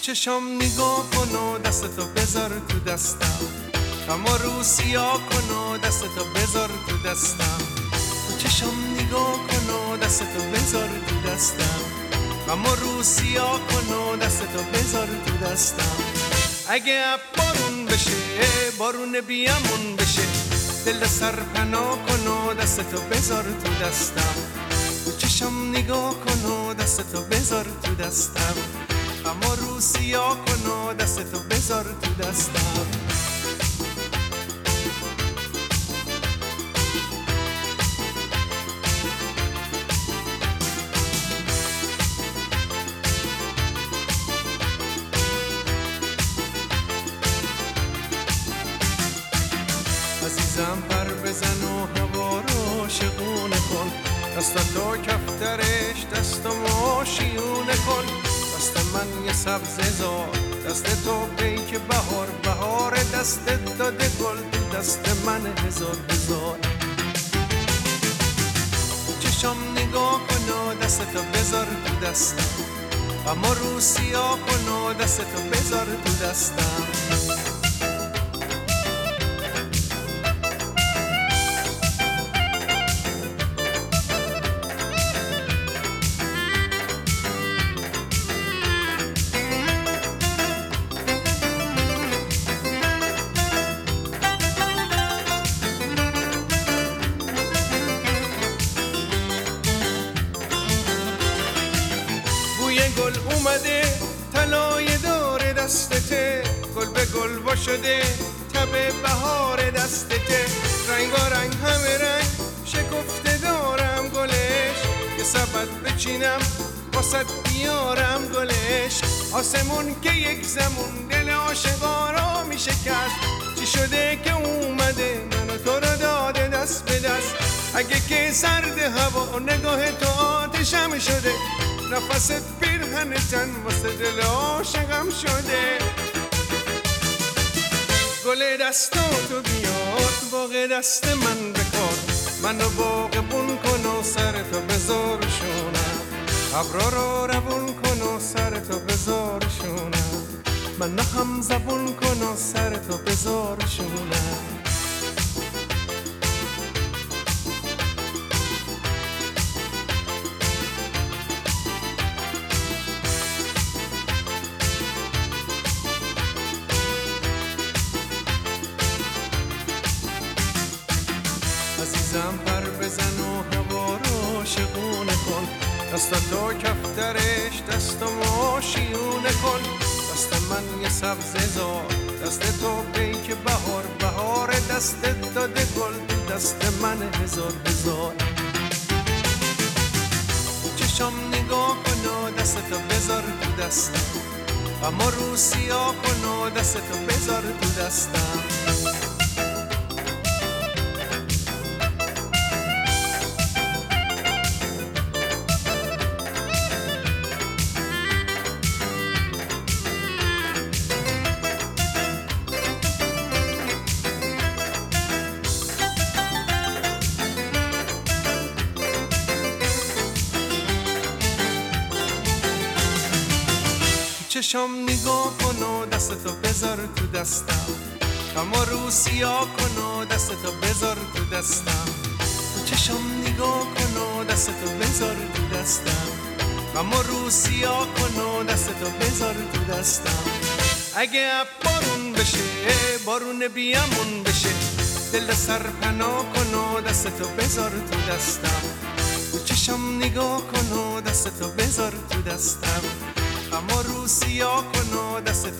چشم نگاه کن و دستتو بذار تو دستم، اما رو سیاه کن و دستتو بذار تو دستم. چشم نگاه کن و دستتو بذار تو دستم، اما رو سیاه کن و دستتو بذار تو دستم. اگه بارون بشه بارون بیامون بشه، دل سر پناه کن و دستتو بذار تو دستم. چشم نگاه کن و دستتو بذار تو دستم، اما رو سیاه کن و دستتو بذار تو دستم. عزیزم پر بزن و هوا رو شقونه کن، دستاتو کفترش دستمو شیونه کن. دست من یه سبزه زار، دست تو پیک بهار، بهار دستت داده گل، تو دست من هزار هزار. چشم نگاه کن و دستتو بذار تو دستم، اما رو سیاه کن و دستتو بذار تو دستم. گل اومده طلای دار دستته، گل به گل وا شده تب بهار دستته. رنگارنگ همه رنگ شکفته دارم گلش، یه سبد بچینم واسد بیارم گلش. آسمون که یک زمون دل عاشقا را میشکست، چی شده که اومده منو تو رو داده دست به دست. اگه که سرد هوا نگاه تو آتشم شده، نفست پیرهن تن واسه دل عاشقم شده. گل دستاتو بیار باغ دست من بکار، منو باغبون کن و سرتو بذار شونم. ابرا رو روون کن و سرتو بذار شونم، منو هم زبون کن و سرتو بذار شونم. عزیزم پر بزن و هوا رو شقونه کن، دستاتو کفترش دستمو شیونه کن. دست من یه سبزه زار، دست تو پیک بهار، بهار دستت داده گل، تو دست من هزار هزار. چشم نگاه کن و دستتو بذار تو دستم، اما رو سیاه کن و دستتو بذار تو دستم. چشم نگاه کن و دستتو بذار تو دستم، اما رو سیاه کن و دستتو بذار تو دستم. چشم نگاه کن و دستتو بذار تو دستم، اما رو سیاه کن و دستتو بذار تو دستم. اگه بارون بشه بارون بیامون بشه، دل سر پناه کن و دستتو بذار تو دستم. چشم نگاه کن و دستتو بذار تو دستم، اما رو سیاه کن و دستتو